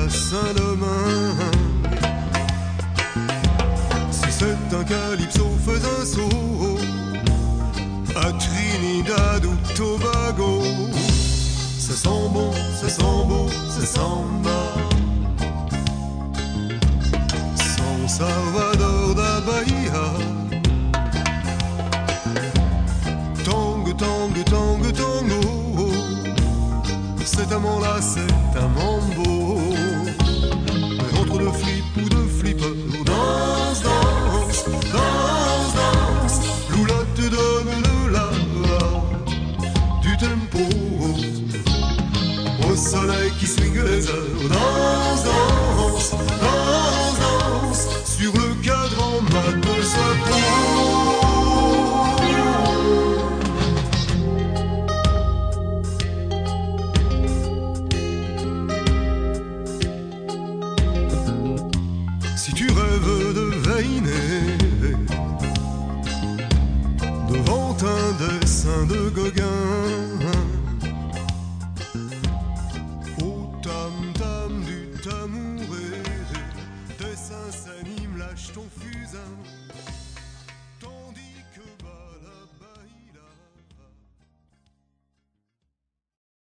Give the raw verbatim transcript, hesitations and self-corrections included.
Saint-Domingue. Si c'est un calypso, fais un saut à Trinidad ou Tobago. Ça sent bon, ça sent beau, ça samba. San Salvador da Bahia. Tango, tango, tango, tango. Cet amant-là, c'est un mambo. Mais entre deux flips ou deux flippers, danse, danse, danse, danse. Loulotte te donne de la, du tempo. Au soleil qui swingue les heures, danse, danse, danse, danse. Sur le cadran mat de sa peau. Si tu rêves de veiner devant un dessin de Gauguin, au tam-tam du tamouret, dessin s'anime, lâche ton fusain.